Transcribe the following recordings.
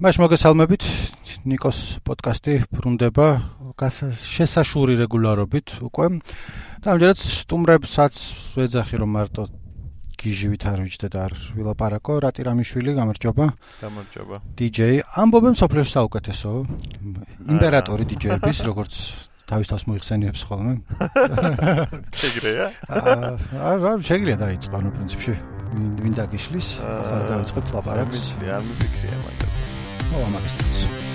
მაშ მოგესალმებით ნიკოს პოდკასტი ბრუნდება შესაშური რეგულარობით უკვე და ამჯერად სტუმრებსაც ვეძახი რომ მარტო გიჟივით არ ვიჯდე და არ ვილაპარაკო რატირამიშვილი გამარჯობა DJ ამბობენ სოფლიოში საუკეთესო იმპერატორი DJ-ების როგორც თავის თავს მოიხსენიებს ხოლმე შეგრეა არა შეგრეა დაიწყო ანუ პრინციპში ვინ დაგიშლის ახლა დავიწყოთ ლაპარაკს არ მიფიქრია მაგას ამაგისთვის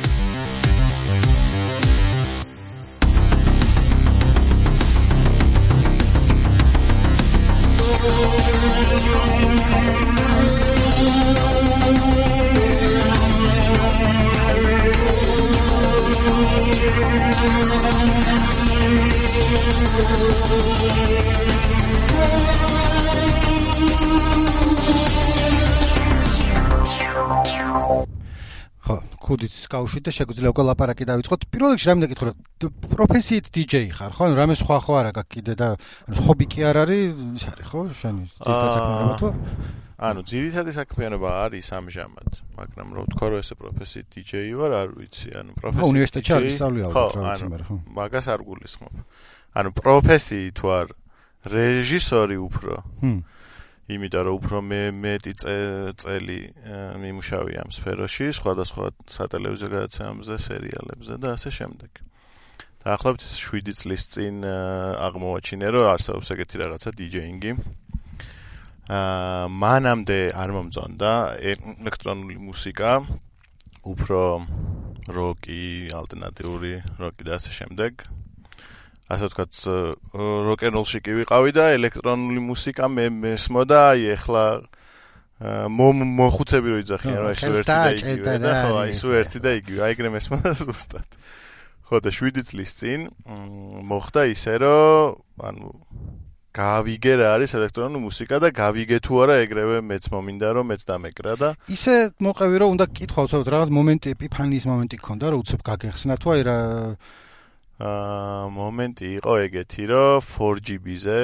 ქუდით გავუშვით და შეგვიძლია უკვე ლაპარაკი დავიწყოთ. პირველ რიგში რამე გეკითხო, პროფესიით DJ ხარ, ხო? რამე სხვა ხო არა გაქვს კიდე და ჰობი კი არ არის, ის არის ხო? შენი ძირითადი საქმიანობა თუ? ანუ ძირითადი საქმიანობა არის ამჟამად, მაგრამ რო ვთქვა რომ ესე პროფესიით DJ ვარ, არ ვიცი, ანუ პროფესიით. უნივერსიტეტში არ ისწავლე ალბათ რა ვიცი, მაგრამ მაგას არ გულისხმობ. ანუ პროფესიით ვარ რეჟისორი უფრო. იმიტომ რომ უფრო მეტი წელი მიმუშავია ამ სფეროში, სხვადასხვა სატელევიზიო გადაცემებზე, სერიალებზე და ასე შემდეგ. დაახლოებით 7 წლის წინ აღმოვაჩინე, რომ არსებობს ეგეთი რაღაცა DJ-ინგი. მანამდე არ მომწონდა ელექტრონული მუსიკა, უფრო როკი, ალტერნატიული როკი და ასე შემდეგ. ასე ვთქვათ, როკ-ენ-როლში კი ვიყავი და ელექტრონული მუსიკა მესმოდა, აი ახლა მოხუცები რო იძახიან, რომ ეს ერთი და იგივე და ხო, აი ეს ერთი და იგივე, აიგრე მესმოდა ზუსტად. ხო და 7 წლის წინ მოხდა ისე, რომ ანუ გავიგე რა არის ელექტრონული მუსიკა და გავიგე თუ არა ეგრევე მეც მომინდა რომ მეც დამეკრა და ისე მოყევი რომ უნდა კითხავ, რაღაც მომენტი, ეპიფანიის მომენტი გქონდა, რომ უცებ გაგეხსნა თუ აი რა მომენტი იყო ეგეთი, რომ 4GB-ზე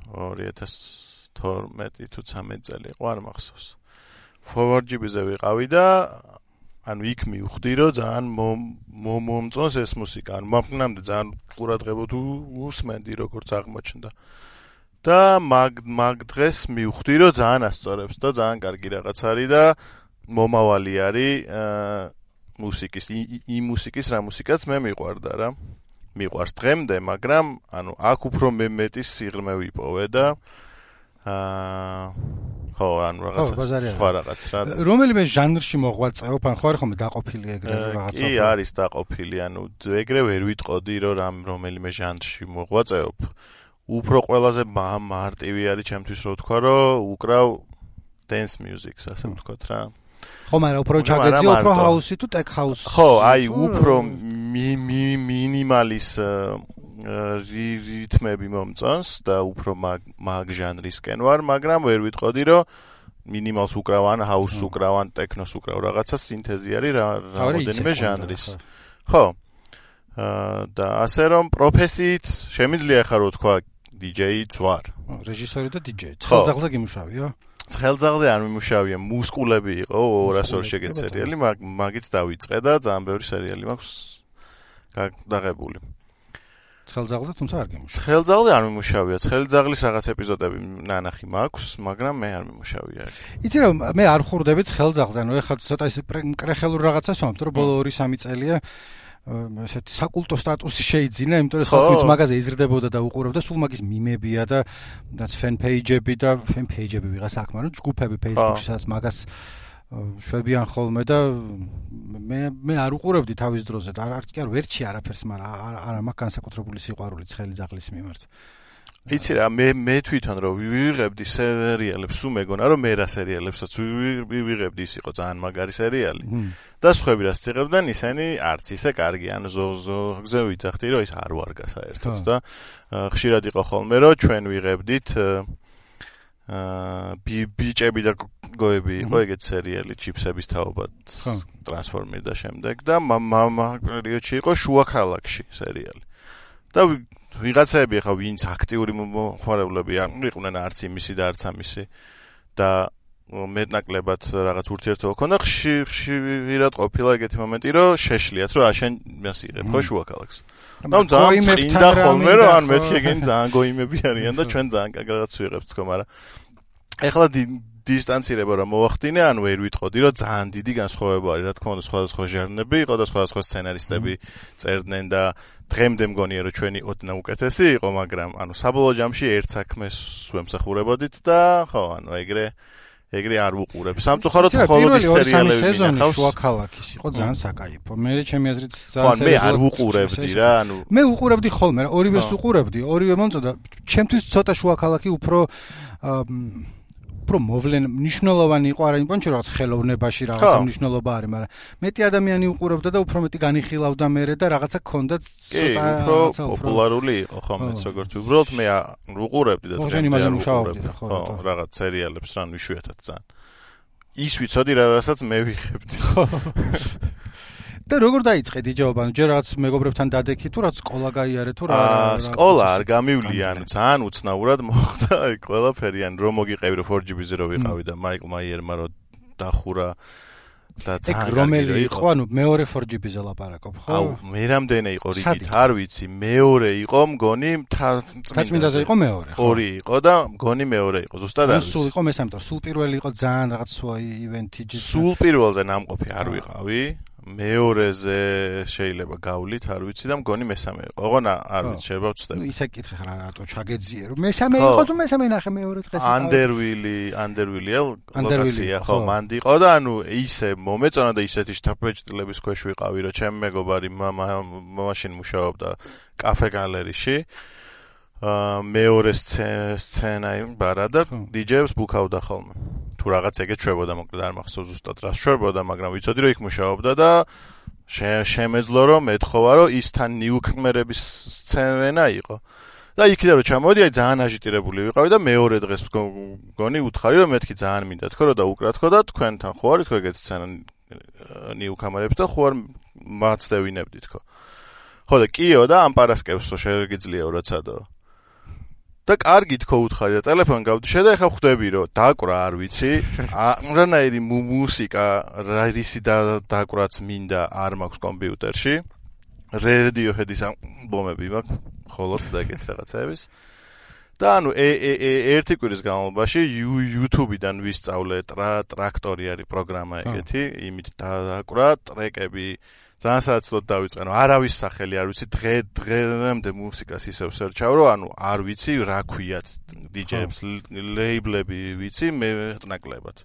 2012 თუ 13 წელი იყო, არ მახსოვს. 4GB-ზე ვიყავი და ანუ იქ მივხვდი, რომ ძალიან მომწონს ეს მუსიკა. ანუ მამკნამდე ძალიან ყურადღებოდ უსმენდი, როგორც აღმოჩნდა. და მაგ დღეს მივხვდი, რომ ძალიან ასწორებს და ძალიან კარგი რაღაც არის და მომავალი არის მუსიკის, იმ მუსიკის რა მუსიკაც მე მიყვარდა რა. მიყვარს დღემდე, მაგრამ ანუ აქ უფრო მეტი სიღრმე ვიპოვე და ხო, ანუ სხვა რაღაც რა. რომელიმე ჟანრში მოღვაწეობ, ან ხო არ ხომ დაყოფილი ეგრე რაღაცა? კი, არის დაყოფილი, ანუ ეგრე ვერ ვიტყოდი, რომ რომელიმე ჟანრში მოღვაწეობ. უფრო ყველაზე მარტივი არის ჩემთვის რო ვთქვა, რომ უკრავ dance music-ს, ასე ვთქვათ რა. ხო, მაგრამ უფრო ჩაგეძიო, უფრო ჰაუსი თუ ტექ ჰაუსი. ხო, აი უფრო მინიმალის რიტმები მომწონს და უფრო მაგ ჟანრისკენ ვარ, მაგრამ ვერ ვიტყოდი, რომ მინიმალს უკრავან, ჰაუსს უკრავან, ტექნოს უკრავ, რაღაცა სინთეზი არის რამოდენიმე ჟანრის. ხო. და ასე რომ პროფესიით შემიძლია ხარ რო თქვა DJ-იც ვარ. რეჟისორი და DJ. ცხელძაღლზე გიმუშავია? ცხელძაღლზე არ მიმუშავია, მუსკულები იყო 200 შეგეთ სერიალი, მაგით დავიწყე და ძალიან ბევრი სერიალი მაქვს დაღებული. ცხელძაღლზე თუმცა არ გიმუშავია. ცხელძაღლზე არ მიმუშავია, ცხელძაღლის რაღაც ეპიზოდები ნანახი მაქვს, მაგრამ მე არ მიმუშავია. იცი რომ მე არ ხურდები ცხელძაღლზე, ანუ ეხლა ცოტა ისე კრეხელურ რაღაცას ვამბობ, რომ ბოლო 2-3 წელია ესეთი საკულტო სტატუსი შეიძინა, იმიტომ რომ ხალხიც მაგაზე იზრდებოდა და უყურებდა, სულ მაგის მიმებია და ფენ პეიჯები და ფენ პეიჯები ვიღას აქ, მაგრამ ჯგუფები Facebook-ში სადაც მაგას შვებიან ხოლმე და მე არ უყურებდი თავის დროზე და არც კი არ ვერჩი არაფერს, მაგრამ არა მაქვს განსაკუთრებული სიყვარული ცხელძაღლის მიმართ. იცი რა, მე თვითონ რომ ვივიღებდი სერიალებს, სულ მეგონა რომ მე რა სერიალებსაც ვივიღებდი, ის იყო ძალიან მაგარი სერიალი. და სხვები რაც იღებდნენ, ისინი არც ისე კარგი, ანუ ზოგზე ვიცახდი, რომ ის არ ვარგა საერთოდ და ხშირად იყო ხოლმე, რომ ჩვენ ვიღებდით ბიჭები და გოები იყო ეგეთ სერიალი, ჩიფსების თაობად, ტრანსფორმერი და შემდეგ და პერიოდში იყო შუა ქალაქში სერიალი. და ვიღაცები ახლა ვინც აქტიური მოხმარებლები იყვნენ არც იმისი და არც ამისი და მეტნაკლებად რაღაც ურთიერთობა ქონდა, ხშირად ყოფილა ეგეთი მომენტი, რომ შეშლიათ, რომ შენ მას იღებ ხო შუა ქალაქს. ნუ ძალიან წინდა ხოლმე, რომ ან მეთქი ეგენი ძალიან გოიმები არიან და ჩვენ ძალიან კარგ რაღაც ვიღებთ თქო, მაგრამ ეხლა დისტანცირება რომ მოახდინე, ან ვერ ვიტყოდი, რომ ძალიან დიდი განსხვავება არის, რა თქმა უნდა, სხვადასხვა ჟანრები იყო და სხვადასხვა სცენარისტები წერდნენ და დღემდე მგონია, რომ ჩვენი ოდნავ უკეთესი იყო, მაგრამ ანუ საბოლოო ჯამში ერთ საქმეს ვემსახურებოდით და ხო, ანუ ეგრე არ ვუყურებ. სამწუხაროდ მხოლოდ ის სერიალები მინახავს. შუა ქალაქის იყო ძალიან საკაიფო. მე ჩემი აზრით ძალიან მე არ ვუყურებდი რა, ანუ მე უყურებდი ხოლმე, ორივეს უყურებდი, ორივე მომწონდა. ჩემთვის ცოტა შუა ქალაქი უფრო მნიშვნელოვანი იყო არა იმპონჩი რაღაც ხელოვნებაში რაღაცა მნიშვნელობა არის, მაგრამ მეტი ადამიანი უყურებდა და უფრო მეტი განიხილავდა მერე და რაღაცა ქონდა ცოტა რაღაცა პოპულარული იყო ხო მეც როგორც უბრალოდ მე უყურებდი და ხო რაღაც სერიალებს რან ვიშვიათად ძალიან ის ვიცოდი რასაც მე ვიხებდი ხო და როგორ დაიწყე დიჯეობა? ჯერ რაღაც მეგობრებთან დადექი თუ რაც სკოლა გაიარე თუ რა? სკოლა არ გამივლია, ანუ ძალიან უცნაურად მოხდა აი ყველაფერი, ანუ რომ მოგიყევი რომ 4GB-ზე რო ვიყავი და მაიკლ მაიერმა რო დახურა და ძალიან რომელი იყო, ანუ მეორე 4GB-ზე ლაპარაკობ, ხო? აუ, მე რამდენი იყო რიგით, არ ვიცი, მეორე იყო, მგონი წმინდაზე იყო მეორე, ხო? ორი იყო და მგონი მეორე იყო, ზუსტად არ ვიცი. სულ იყო მესამე, სულ პირველი იყო ძალიან რაღაც ივენთი. სულ პირველზე ნამყოფი არ ვიყავი. მეორეზე შეიძლება გავლით, არ ვიცი და მგონი მესამე იყო. ოღონა არ ვიცი, შეიძლება ვცდები. ნუ ისე კითხე რა რატო ჩაგეძიე რომ მესამე იყო თუ მესამე ნახე მეორე დღეს იყო. ანდერვილია ლოკაცია ხო მანდ იყო და ანუ ისე მომეწონა და ისეთი შთაბეჭდილების ქვეშ ვიყავი, რომ ჩემი მეგობარი მაშინ მუშაობდა კაფე გალერეში. მეორე სცენა ბარა და დიჯეებს ბუქავდა ხოლმე. თუ რაღაც ეგეთ შვებოდა, მოკლედ არ მახსოვს ზუსტად რა შვებოდა, მაგრამ ვიცოდი რომ იქ მუშაობდა და შემეძლო რომ ეთხოვა რომ ის თან ნიუქმერების სცენა იყო. და იქიდან რომ ჩამოვიდი, ძალიან აჟიტირებული ვიყავი და მეორე დღეს მგონი უთხარი რომ მეთქი ძალიან მინდა თქო რომ დაუკრათქო და თქვენთან ხო არის თქო ეგეთ სცენა ნიუქმერებს და ხო არ მაცდევინებდი თქო. ხო და კიო და ამ პარასკევსო შეგიძლიაო რაცადო. და კარგი თქო უთხარი და ტელეფონი გავდიშე და ეხა ხვდები რომ დაკვრა არ ვიცი რანაირი მუსიკა რისი დაკვრაც მინდა არ მაქვს კომპიუტერში Radiohead-ის ალბომები მაქვს ხოლოდ და ეგეთ რაღაცების და ანუ ერთი კვირის განმავლობაში YouTube-დან ვისწავლე ტრაქტორი არის პროგრამა ეგეთი იმით დაკვრა ტრეკები ძალიან საოცრად დავიწყე, ანუ არავის სახელი არ ვიცი, დღემდე მუსიკას ისევ სერჩავ, რომ ანუ არ ვიცი რა ქვიათ DJ-ებს, ლეიბლები ვიცი, მეტნაკლებად.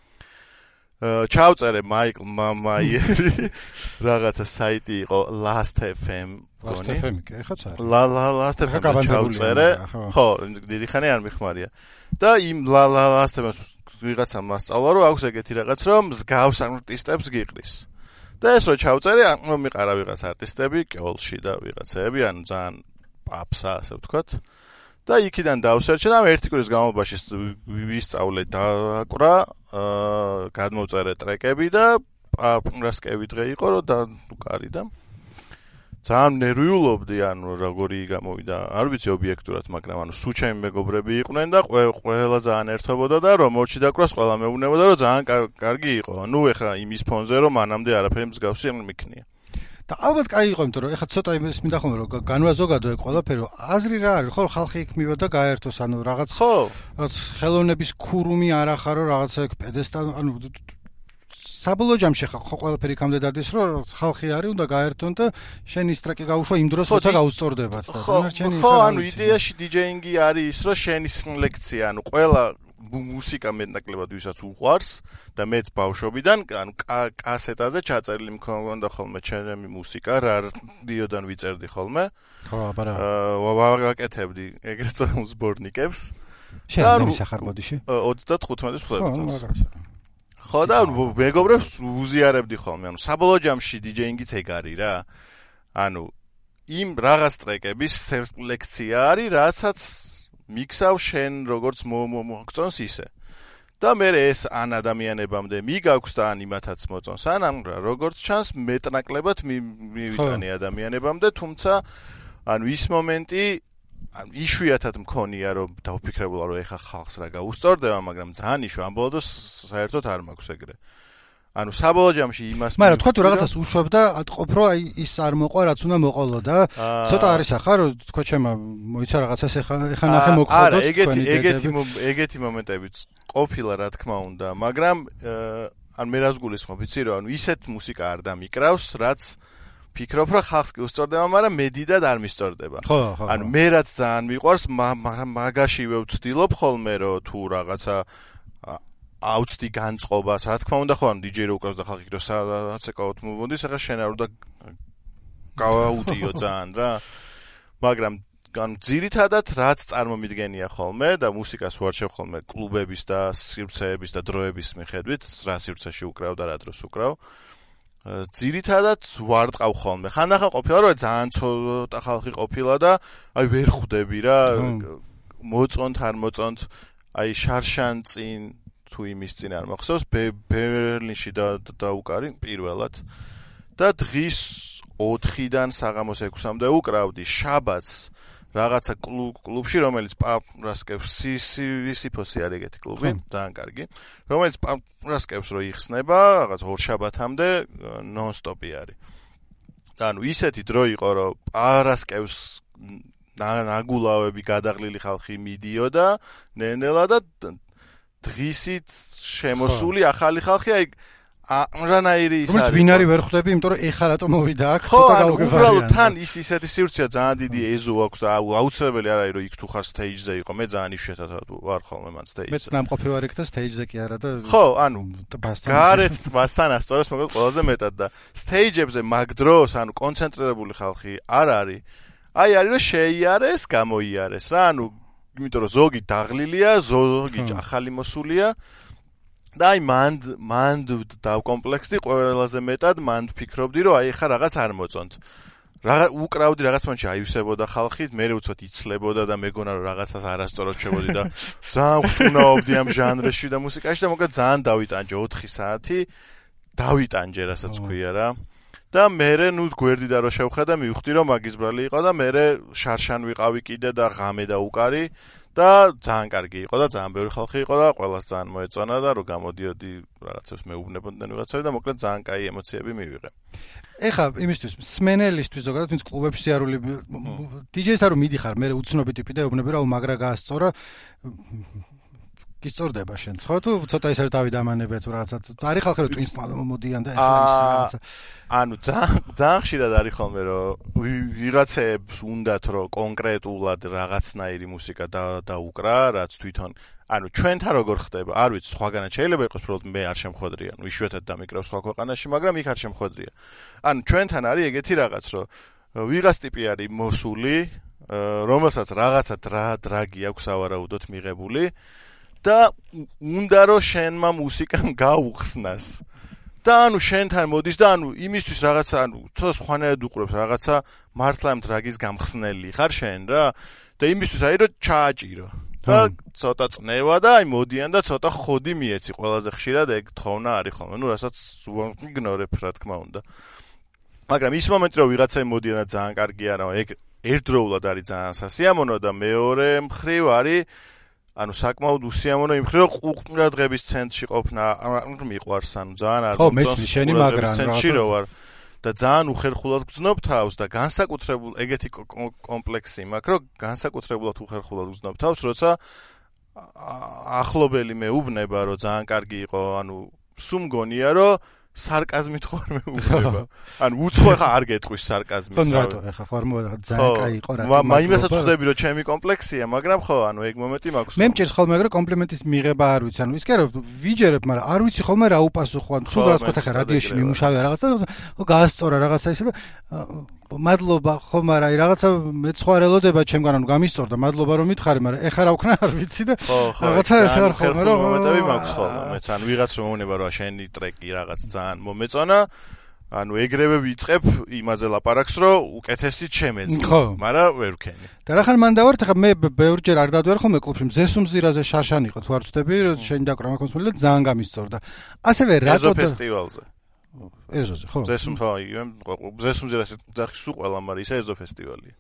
ჩავწერე მაიკლ მაიერი რაღაცა საიტი იყო Last FM, Last FM კი, ეხაც არის. Last FM ჩავწერე, ხო, დიდი ხანი არ მიხმარია. და იმ Last FM-ს ვიღაცა მასწავლა, რომ აქვს ეგეთი რაღაც, რომ მსგავს არტისტებს გიყრის. და ეს რო ჩავწერე, მომიყარა ვიღაც არტისტები, კეოლში და ვიღაცები, ანუ ძალიან პაპსა, ასე ვთქვათ. და იქიდან დავსერჩე და ერთი კვირის განმავლობაში ვისწავლე დაკვრა, გადმოვწერე ტრეკები და პრასკევი დღე იყო, რომ უკარი და ძალიან ნერვიულობდი, ანუ როგორი გამოვიდა, არ ვიცი ობიექტურად, მაგრამ ანუ სულ ჩემი მეგობრები იყვნენ და ყველა ძალიან ერთობოდა და რომ მორჩი დაკვრას ყველა მეუბნებოდა, რომ ძალიან კარგი იყო. ნუ ეხა იმის ფონზე, რომ მანამდე არაფერი მსგავსი მიქნია. და ალბათ კაი იყო, იმიტომ რომ ეხა ცოტა იმის მინდა ხოლმე რომ განვაზოგადო ეგ ყველაფერი, აზრი რა არის, ხო ხალხი იქ მივიდა გაერთოს, ანუ რაღაც ხელოვნების ქურუმი არ ახარო, რაღაცა ეგ პედესტალი, ანუ საბოლოო ჯამში ხო ყველაფერი იქამდე დადის, რომ ხალხი არის, უნდა გაერთონ და შენ ის ტრეკი გაუშვა იმ დროს, როცა გაუსწორდებათ და დანარჩენი ხო, ანუ იდეაში დიჯეინგი არის ის, რომ შენი სელექცია, ანუ ყველა მუსიკა მეტნაკლებად ვისაც უყვარს და მეც ბავშვობიდან, ანუ კასეტაზე ჩაწერილი მქონდა ხოლმე ჩემი მუსიკა, რა რადიოდან ვიწერდი ხოლმე. ხო, აბარა. ვაკეთებდი ეგრეთ წოდებული სბორნიკებს. შენ ის ახარ ბოდიში? 35-ის ხლები. ხო და მეგობრებს უზიარებდი ხოლმე, ანუ საბოლოო ჯამში დიჯეინგიც ეგ არის რა. ანუ იმ რაღაც ტრეკების სელექცია არის, რასაც მიქსავ შენ როგორც მოგწონს ისე. და მე ეს ან ადამიანებამდე მიგაქვს და ან იმათაც მოწონს, ან როგორც ჩანს მეტნაკლებად მივიტანი ადამიანებამდე, თუმცა ანუ ის მომენტი ან იშვიათად მქონია რომ დავფიქრებულა რომ ეხა ხალხს რა გაუსწორდება, მაგრამ ძალიან იშვიათად ამბოლო და საერთოდ არ მაქვს ეგრე. ანუ საბოლოო ჯამში იმას მაგრამ თქვა თუ რაღაცას უშვებ და ატყობ რომ აი ის არ მოყვა რაც უნდა მოყოლო და ცოტა არის ახლა რომ თქვა ჩემმა მოიცა რაღაცას ეხა ნახე მოგხოდოთ თქვენი ეგეთი მომენტებიც ყოფილა რა თქმა უნდა, მაგრამ ან მე რას გულისხმობ, იცი რომ ანუ ისეთ მუსიკა არ დამიკრავს, რაც ფიქრობ რომ ხალხს კი უსწორდება, მაგრამ მე დიდად არ მისწორდება. ანუ მე რაც ძალიან მიყვარს, მაგაშივე ვცდილობ ხოლმე რომ თუ რაღაცა აუცდი განწყობას, რა თქმა უნდა, ხო, ანუ DJ რო უკრავს და ხალხი რო საცეკავად მომოდის, ახლა შენ არ უნდა გავაუტიო ძალიან რა. მაგრამ ან ძირითადად რაც წარმომიდგენია ხოლმე და მუსიკას ვარჩევ ხოლმე კლუბების და სივრცეების და დროების მიხედვით, რა სივრცეში უკრავ და რა დროს უკრავ. ძირითადად ვარტყავ ხოლმე. ხანდახან ყოფილა რომ ძალიან ცოტა ხალხი ყოფილა და აი ვერ ხვდები რა, მოწონთ არ მოწონთ, აი შარშან წინ თუ იმის წინ არ მახსოვს, ბერლინში დაუკარი პირველად და დღის 4-დან საღამოს 6-მდე უკრავდი შაბათს რაღაცა კლუბში, რომელიც პაპრასკევს სიფოსი არის ეგეთი კლუბი, ძალიან კარგი, რომელიც პაპრასკევს რო იხსნება, რაღაც 2 შაბათამდე ნონ-სტოპი არის. ანუ ისეთი დრო იყო, რომ პაპრასკევს ნაგულავები გადაღლილი ხალხი მიდიოდა, ნენელა და დღისით შემოსული ახალი ხალხი, აი რანაირი ის არის. ვინ არის ვერ ხვდები, იმიტომ რომ ეხლა რატომ მოვიდა აქ, ცოტა გავუგებარი. უბრალოდ თან ისეთი სივრცეა, ძალიან დიდი ეზო აქვს და აუცილებელი არ არის რომ იქ თუ ხარ stage-ზე იყო. მე ძალიან იშვიათად ვარ ხოლმე მან stage-ზე. მეც ნამყოფი ვარ იქ და stage-ზე კი არა და ხო, ანუ გარეთ ტბასთან ასწორებს მოკლედ ყველაზე მეტად და stage-ებზე მაგ დროს, ანუ კონცენტრირებული ხალხი არ არის. აი არის რომ შეიარეს, გამოიარეს რა, ანუ იმიტომ რომ ზოგი დაღლილია, ზოგი ახალი მოსულია და აი მანდ დავკომპლექსდი ყველაზე მეტად, მანდ ვფიქრობდი რომ აი ხა რაღაც არ მოწონთ. უკრავდი რაღაც მომენტში აივსებოდა ხალხი, მე უცბად იცლებოდა და მეგონა რომ რაღაცას არასწორად შევოდი და ძალიან ვტუნაობდი ამ ჟანრში და მუსიკაში და მოკლედ ძალიან დავიტანჯე 4 საათი, დავიტანჯე რასაც ქვია რა. და მერე ნუ გვერდიდან რო შევხედა, მივხვდი რომ მაგის ბრალი იყო და მერე შარშან ვიყავი კიდე და ღამე და უკარი და ძალიან კარგი იყო და ძალიან ბევრი ხალხი იყო და ყველას ძალიან მოეწონა და რო გამოდიოდი რაღაცებს მეუბნებოდნენ ვიღაცები და მოკლედ ძალიან კაი ემოციები მივიღე. ეხლა იმისთვის სმენელისთვის ზოგადად ვინც კლუბებში სიარული DJ-სთან რომ მიდიხარ, მე უცნობი ტიპი და ეუბნები რა მაგრა გაასწორა გისწორდება შენც ხო თუ ცოტა ისე დავით ამანებია თუ რაღაცა არის ხალხი რომ twins მოდიან და ეხლა რაღაცა ანუ ძალიან ხშირად არის ხოლმე რომ ვიღაცებს უნდათ რომ კონკრეტულად რაღაცნაირი მუსიკა დაუკრა რაც თვითონ ანუ ჩვენთან როგორ ხდება არ ვიცი სხვაგანაც შეიძლება იყოს უბრალოდ მე არ შემხვედრია ნუ იშვიათად დამიკრავს სხვა ქვეყანაში მაგრამ იქ არ შემხვედრია ანუ ჩვენთან არის ეგეთი რაღაც რომ ვიღაც ტიპი არის მოსული რომელსაც რაღაცა დრაგი აქვს ავარაუდოთ მიღებული და უნდა რომ შენმა მუსიკამ გაუხსნას და ანუ შენთან მოდის და ანუ იმისთვის რაღაცა ანუ ცოტა სხვანაირად უყურებს რაღაცა მართლა ამ დრაგის გამხსნელი ხარ შენ რა და იმისთვის არის რომ ჩააჭირო და ცოტა წნევა და აი მოდიან და ცოტა ხოდი მიეცი ყველაზე ხშირად ეგ თხოვნა არის ხოლმე ნუ რასაც იგნორებ რა თქმა უნდა მაგრამ ის მომენტი რომ ვიღაცები მოდიან და ძალიან კარგი არა ეგ ერთდროულად არის ძალიან სასიამოვნო და მეორე მხრივ არის ანუ საკმაოდ უსიამოვნო იმ მხრივ რომ ყურადღების ცენტრში ყოფნა მიყვარს ანუ ძალიან არ მომწონს შენი მაგრამ ცენტრში რო ვარ და ძალიან უხერხულად გძნობ თავს და განსაკუთრებულ ეგეთი კომპლექსი მაქვს რომ განსაკუთრებულად უხერხულად გძნობ თავს როცა ახლობელი მეუბნება რომ ძალიან კარგი იყო ანუ სულ მგონია რომ სარკაზმით ხარ მეუბნება ანუ უცხო ხა არ გეტყვის სარკაზმით ხო რატო ხა ხარ ძალიან კაი იყო რა მაინასაც ხვდები რომ ჩემი კომპლექსია მაგრამ ხო ანუ ეგ მომენტი მაქვს მე მჭირს ხოლმე რომ კომპლიმენტის მიღება არ ვიცი ანუ ის კი არა ვიჯერებ მაგრამ არ ვიცი ხოლმე რა უპასუხო ან სულ რაღაც ხა რადიოში მიმუშავე რაღაცა გაასწორა რაღაცა ისე და მადლობა ხო მაგრამ რაღაცა მეცხვარელოდება ჩემგან ანუ გამისწორდა მადლობა რომ მითხარი მაგრამ ეხა რა ვქნა არ ვიცი და რაღაცა ეს არ ხოლმე რომ მომენტები მაქვს ხოლმე მეც ანუ ვიღაც რომ მოუნება რომ შენი ტრეკი რაღაც ძალიან მომეწონა ანუ ეგრევე ვიწყებ იმაზე ლაპარაკს რომ უკეთესი ჩემეძი მაგრამ ვერ ვქენი და რახან მან დავართ ხა მე ბევრჯერ არ დავდივარ ხოლმე კლუბში მზესუმზირაზე შარშან იყო თუ არ ვწდები შენი დაკვრა მაქვს და ძალიან გამისწორდა ასევე რატო ფესტივალზე ეზოზე ხო ზესუმზირაზე ძახი სულ ყველა მაგრამ ისე ეზო ფესტივალია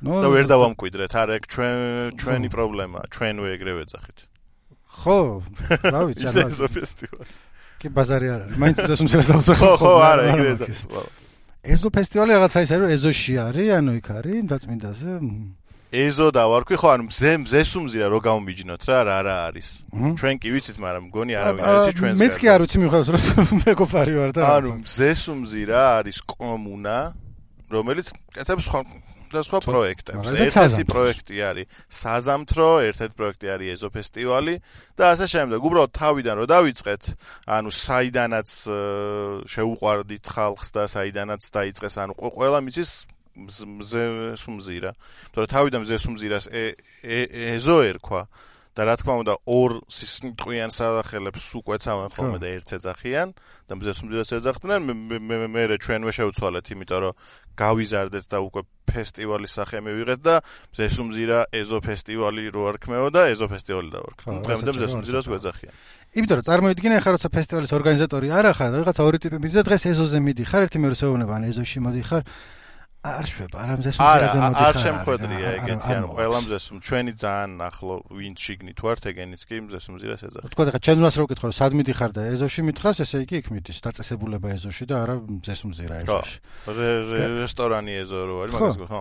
და ვერ დავამკვიდრეთ, არა, ეგ ჩვენი პრობლემაა, ჩვენ ეგრევე ეძახით. ხო, რა ვიცი, არა. ეზო ფესტივალი. კი ბაზარი არ არის. მაინც ზესუმზირას დავწერე. ხო, არა, ეგრე ეძახით. ეზო ფესტივალი რაღაცა ის არის, ეზოში არის, ანუ იქ არის დაწმინდაზე. ეზო დავარქვი, ხო, ანუ მზესუმზირა რო გამომიჯნოთ რა არის. ჩვენ კი ვიცით, მაგრამ მგონი არავინ არ იცის ჩვენს. მეც კი არ ვიცი მიუხედავად რომ მეგობარი ვარ და. ანუ მზესუმზირა არის კომუნა, რომელიც კეთებს სხვა პროექტებს. ერთ-ერთი პროექტი არის საზამთრო, ერთ-ერთი პროექტი არის ეზო ფესტივალი და ასე შემდეგ. უბრალოდ თავიდან რო დავიწყეთ, ანუ საიდანაც შეუყვარდით ხალხს და საიდანაც დაიწყეს, ანუ ყველა მიცის მზესუმზირა. თორე თავიდან მზესუმზირას ეზო ერქვა და რა თქმა უნდა ორ სიტყვიან სახელებს უკვეცავენ ხოლმე და ერთს ეძახიან და მზესუმზირას ეძახდნენ. მე ჩვენვე შევცვალეთ, იმიტომ რომ გავიზარდეთ და უკვე ფესტივალის სახე მივიღეთ და მზესუმზირა ეზო ფესტივალი რო არქმეოდა, ეზო ფესტივალი დავარქვა. დღემდე მზესუმზირას ვეძახიან. იმიტომ რომ წარმოიდგინე ახლა როცა ფესტივალის ორგანიზატორი არ ახარ და ვიღაცა ორი ტიპი მიდის და დღეს ეზოზე მიდიხარ, ერთი მეორე შეუნება ან ეზოში მოდიხარ. არ შვება, არა მზესუმზირაზე მოდიხარ. არ შემხვედრია ეგეთი, ანუ ყველა მზესუმ ჩვენი ძალიან ახლო ვინც შიგნით ვართ, ეგენიც კი მზესუმზირას ეძახიან. თქვა ახლა ჩემს რო ვკითხო, სად მიდიხარ და ეზოში მითხრას, ესე იგი იქ მიდის დაწესებულება ეზოში და არა მზესუმზირა ეზოში. რესტორანი ეზო რო არის, მაგას ხო?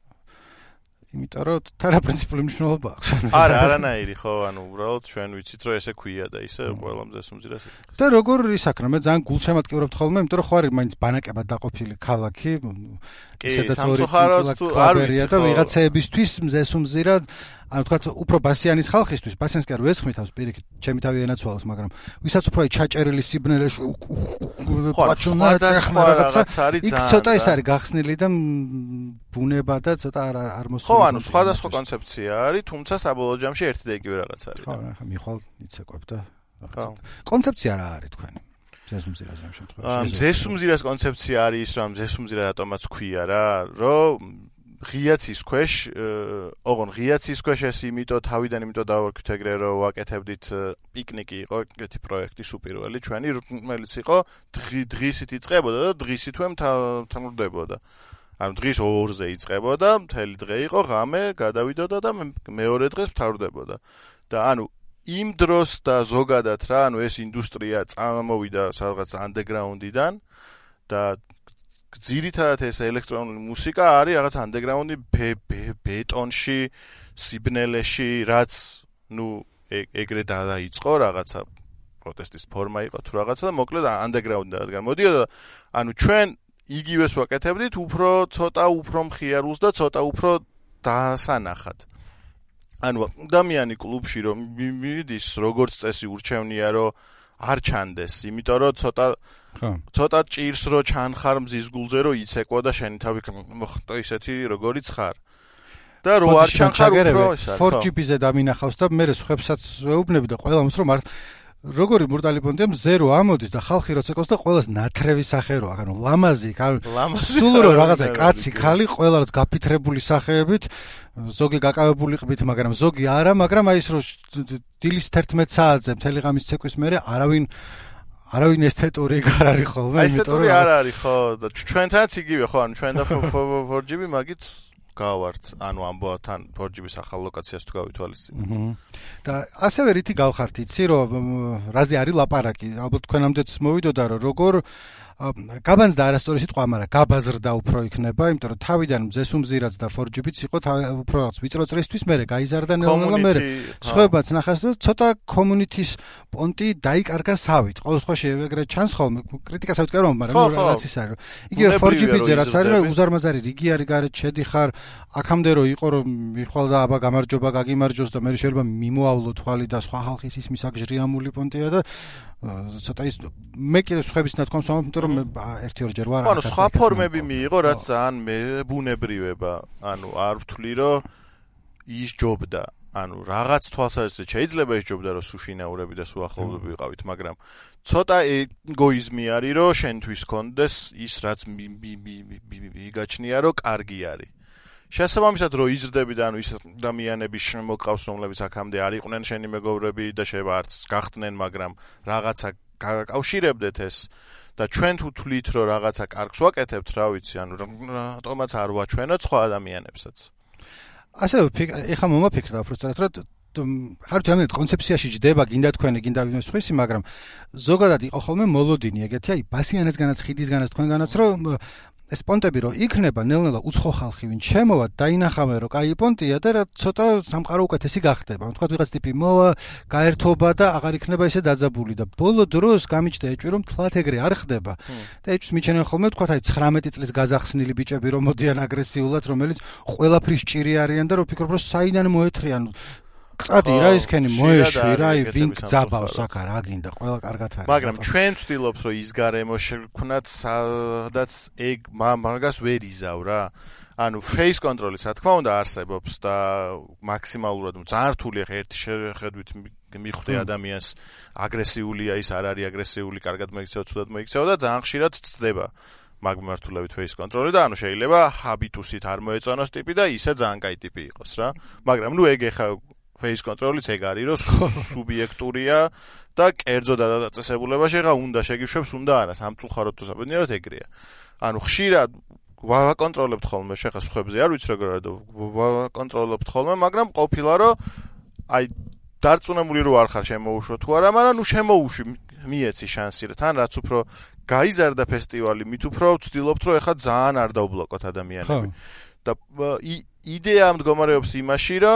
იმიტომ რომ თარა პრინციპული მნიშვნელობა აქვს. არა, არანაირი ხო, ანუ უბრალოდ ჩვენ ვიცით რომ ესე ქვია და ისე ყველა მზესუმზირას ეძახიან. და როგორ ისაქნა, მე ძალიან გულშემატკივრობთ ხოლმე, იმიტომ რომ ხო არის მაინც ბანაკებად დაყოფილი ქალაქი. სადაც არ ვიცი და ვიღაცეებისთვის მზესუმზირა, ანუ თქვა უფრო ბასიანის ხალხისთვის, ბასიანს კი არ ვესხმითავს პირიქით, ჩემი თავი ენაცვალოს, მაგრამ ვისაც უფრო ჩაჭერილი სიბნელეში პაჩუნა ეხმა რაღაცა არის ძალიან. იქ ცოტა ის არის გახსნილი და ბუნება და ცოტა არ მოსული. ხო, ანუ სხვადასხვა კონცეფცია არის, თუმცა საბოლოო ჯამში ერთი და იგივე რაღაც არის. ხო, ახლა მიხვალ იცეკვებ და კონცეფცია რა არის თქვენი? მზესუმზირაზე ამ შემთხვევაში. მზესუმზირას კონცეფცია არის ის, რომ მზესუმზირა რატომაც ქვია რა, რომ ღიაცის ქვეშ, ღიაცის ქვეშ ეს იმიტომ თავიდან იმიტომ დავარქვით ეგრე, რომ ვაკეთებდით პიკნიკი იყო ეგეთი პროექტი სუპირველი ჩვენი, რომელიც იყო დღისით იწყებოდა და დღისითვე მთავრდებოდა. ანუ დღის 2-ზე იწყებოდა, მთელი დღე იყო, ღამე გადავიდოდა და მეორე დღეს მთავრდებოდა. და ანუ იმ დროს და ზოგადად რა, ანუ ეს ინდუსტრია წამოვიდა სადღაც ანდეგრაუნდიდან და ძირითადად ეს ელექტრონული მუსიკა არის რაღაც ანდეგრაუნდი ბეტონში, სიბნელეში, რაც ეგრე დაიწყო რაღაცა პროტესტის ფორმა იყო თუ რაღაცა და მოკლედ ანდეგრაუნდი რადგან მოდიოდა, ანუ ჩვენ იგივეს ვაკეთებდით, ცოტა უფრო მხიარულს და ცოტა უფრო დასანახად. ანუ ადამიანი კლუბში რომ მიდის, როგორც წესი ურჩევნია რომ არ ჩანდეს, იმიტომ რომ ცოტა ჭირს რო ჩანხარ მზის გულზე რო იცეკვა და შენი თავი მოხტო ისეთი როგორიც ხარ. და რო არ ჩანხარ უფრო ის არის. 4GB-ზე დამინახავს და მე სხვებსაც ვეუბნები და ყველამს რომ როგორი მურტალი პონტია მზე რო ამოდის და ხალხი რო ცეკავს და ყველას ნათრევის სახე რო აქ, ანუ ლამაზი, სულ რო რაღაცა კაცი, ქალი, ყველა რაც გაფითრებული სახეებით, ზოგი გაკავებული ყბით, მაგრამ ზოგი არა, მაგრამ აი ეს რო დილის 11 საათზე მთელი ღამის ცეკვის მერე არავინ ესთეტური არ არის ხოლმე, იმიტომ რომ არ არის ხო და ჩვენთანაც იგივე ხო, ანუ ჩვენ და 4GB მაგით გავართ, ანუ ამბოთან 4GB-ს ახალ ლოკაციას თუ გავითვალისწინებთ. და ასევე რითი გავხართ, იცი რომ რაზე არის ლაპარაკი, ალბათ თქვენამდეც მოვიდოდა რომ როგორ გაბანზდა არასწორი სიტყვა, მაგრამ გაბაზრდა უფრო იქნება, იმიტომ რომ თავიდან მზესუმზირაც და 4GB-ც იყო უფრო რაღაც ვიწრო წრისთვის, მერე გაიზარდა ნელა, მერე სხვებაც ნახეს და ცოტა community-ის პონტი დაიკარგა სავით. ყოველ შემთხვევაში ეგრე ჩანს ხოლმე, კრიტიკას ავიტყერო, მაგრამ რაღაც ის არის. იგივე 4GB-ზე რაც არის, უზარმაზარი რიგი არის გარეთ შედიხარ, აქამდე რო იყო რომ მიხვალ და აბა გამარჯობა, გაგიმარჯოს და მე შეიძლება მიმოავლო თვალი და სხვა ხალხის ისმის აგჟრიამული პონტია და ცოტა ის მე კიდე სხვების ნათქვამს ვამბობ, იმიტომ რომ 1-2 ჯერ ვარ. ანუ სხვა ფორმები მიიღო, რაც ძალიან ბუნებრივება. ანუ არ ვთვლი რომ ის ჯობდა. ანუ რაღაც თვალსაზრისით შეიძლება ის ჯობდა რომ სუშინაურები და სუახლოვები ვიყავით, მაგრამ ცოტა ეგოიზმი არის რომ შენთვის კონდეს ის რაც მიგაჩნია რომ კარგი არის. შესაბამისად რომ იზრდები და ანუ ის ადამიანები შემოყავს, რომლებიც აქამდე არ იყვნენ შენი მეგობრები და შეიძლება არც გახდნენ, მაგრამ რაღაცა გაკავშირებდეთ ეს და ჩვენ თუ თვლით რომ რაღაცა კარგს ვაკეთებთ, რა ვიცი, ანუ რატომაც არ ვაჩვენოთ სხვა ადამიანებსაც. ასე ეხა მომაფიქრდა უფრო სწორად რომ ხართ რამდენად კონცეფციაში ჯდება გინდა თქვენი გინდა ვინმე სხვისი მაგრამ ზოგადად იყო ხოლმე მოლოდინი ეგეთი აი ბასიანესგანაც ხიდისგანაც თქვენგანაც რომ ეს პონტები რომ იქნება ნელ-ნელა უცხო ხალხი ვინ შემოვა დაინახავენ რომ კაი პონტია და რა ცოტა სამყარო უკეთესი გახდება. თქვა ვიღაც ტიპი მოვა, გაერთობა და აღარ იქნება ისე დაძაბული და ბოლო დროს გამიჩნდა ეჭვი რომ თლათ ეგრე არ ხდება. და ეჭვს მიჩენენ ხოლმე თქვა აი 19 წლის გაზახსნილი ბიჭები რომ მოდიან აგრესიულად, რომელიც ყველაფრის ჭირი არიან და რომ ფიქრობ რომ საიდან მოეთრიან წადი რა ისქენი მოეშვი რა ვინ გძაბავს აქ რა გინდა ყველა კარგად არის მაგრამ ჩვენ ვცდილობთ რომ ის გარემო შექმნათ სადაც ეგ მაგას ვერ იზავ რა ანუ face control-ი რა თქმა უნდა არსებობს და მაქსიმალურად ძალიან რთული ხა ერთი შეხედვით მიხვდე ადამიანს აგრესიულია ის არ არის აგრესიული კარგად მოიქცევა ცუდად მოიქცევა და ძალიან ხშირად ცდება მაგ მიმართულებით face control-ი და ანუ შეიძლება habitus-ით არ მოეწონოს ტიპი და ისე ძალიან კაი ტიპი იყოს რა მაგრამ ნუ ეგ ხა face control-იც ეგ არის, რომ სუბიექტურია და კერძო დაწესებულებაში ხა უნდა შეგიშვებს, უნდა არა, სამწუხაროდ თუ საბედნიეროდ ეგრეა. ანუ ხშირად ვაკონტროლებთ ხოლმე, შეხა სხვებზე არ ვიცი როგორ არის და ვაკონტროლებთ ხოლმე, მაგრამ ყოფილა რომ აი დარწმუნებული რო არ ხარ შემოუშვა თუ არა, მაგრამ ნუ შემოუშვი მიეცი შანსი რა თან რაც უფრო გაიზარდა ფესტივალი, მით უფრო ვცდილობთ რომ ეხა ძალიან არ დაუბლოკოთ ადამიანები. და იდეა მდგომარეობს იმაში, რომ